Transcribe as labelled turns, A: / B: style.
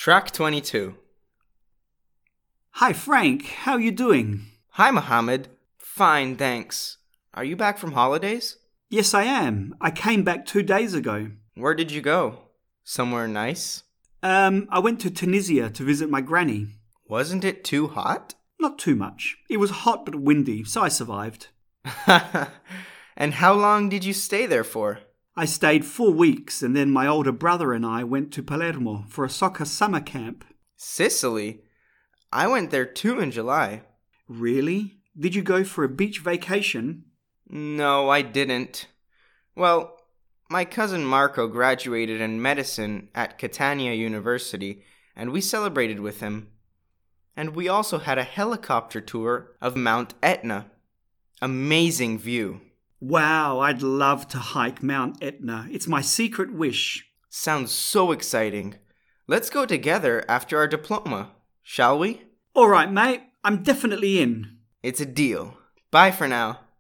A: Track 22.
B: Hi Frank, how you doing?
A: Hi, Mohammed. Fine, thanks. Are you back from holidays?
B: Yes, I am. I came back 2 days ago.
A: Where did you go? Somewhere nice?
B: I went to Tunisia to visit my granny.
A: Wasn't it too hot?
B: Not too much. It was hot but windy, so I survived.
A: And how long did you stay there for?
B: I stayed 4 weeks and then my older brother and I went to Palermo for a soccer summer camp.
A: Sicily? I went there too in July.
B: Really? Did you go for a beach vacation?
A: No, I didn't. Well, my cousin Marco graduated in medicine at Catania University, and we celebrated with him. And we also had a helicopter tour of Mount Etna. Amazing view.
B: Wow, I'd love to hike Mount Etna. It's my secret wish.
A: Sounds so exciting. Let's go together after our diploma, shall we?
B: All right, mate. I'm definitely in.
A: It's a deal. Bye for now.